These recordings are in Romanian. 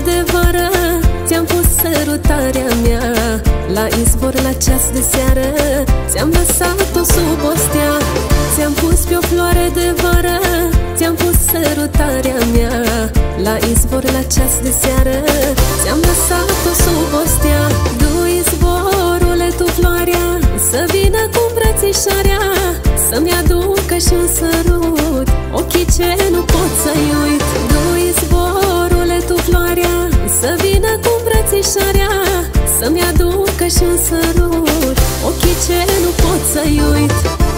de vară ți-am pus sărutarea mea, la izvor, la ceas de seară ți-am lăsat-o sub o stea. Ți-am pus pe o floare de vară, ți-am pus sărutarea mea, la izvor, la ceas de seară ți-am lăsat-o sub o stea. Du izvorule tu floarea, să vină cu îmbrățișarea, să-mi aducă și un sărut, ochii ce nu pot să-i uit. Du izvorule tu floarea, să vină cu îmbrățișarea, să-mi aducă și un sărut, ochii ce nu pot să-i uit.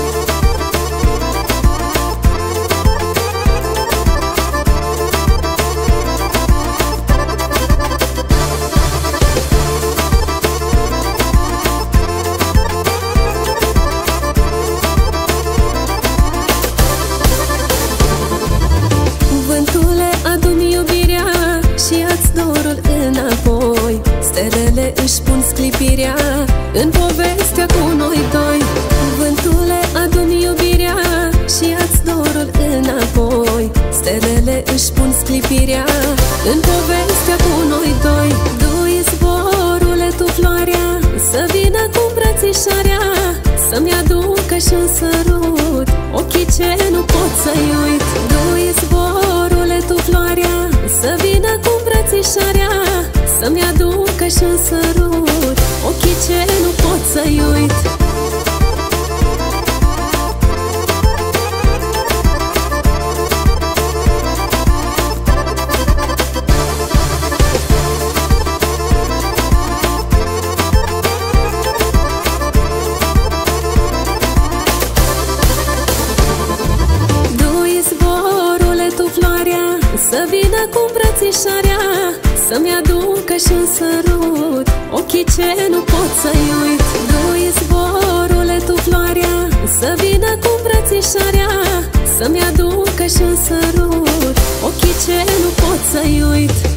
Vântule, adu-mi iubirea și ia-ți dorul înapoi. Stelele își pun sclipirea în povestea cu noi doi. Vântule, adu-mi iubirea și ia-ți dorul înapoi. Stelele își pun sclipirea în povestea cu noi doi. Du izvorule tu floarea, să vină cu îmbrățișarea, să-mi aducă și un sărut, ochii ce nu pot să-i uit. Du izvorule tu floarea, să vină cu îmbrățișarea, să-mi aducă și un sărut, ochii ce nu pot să-i uit. Să vină cu îmbrățișarea, să-mi aducă și un sărut, ochii ce nu pot să-i uit. Du izvorule tu floarea, să vină cu îmbrățișarea, să-mi aducă și un sărut, ochii ce nu pot să-i uit.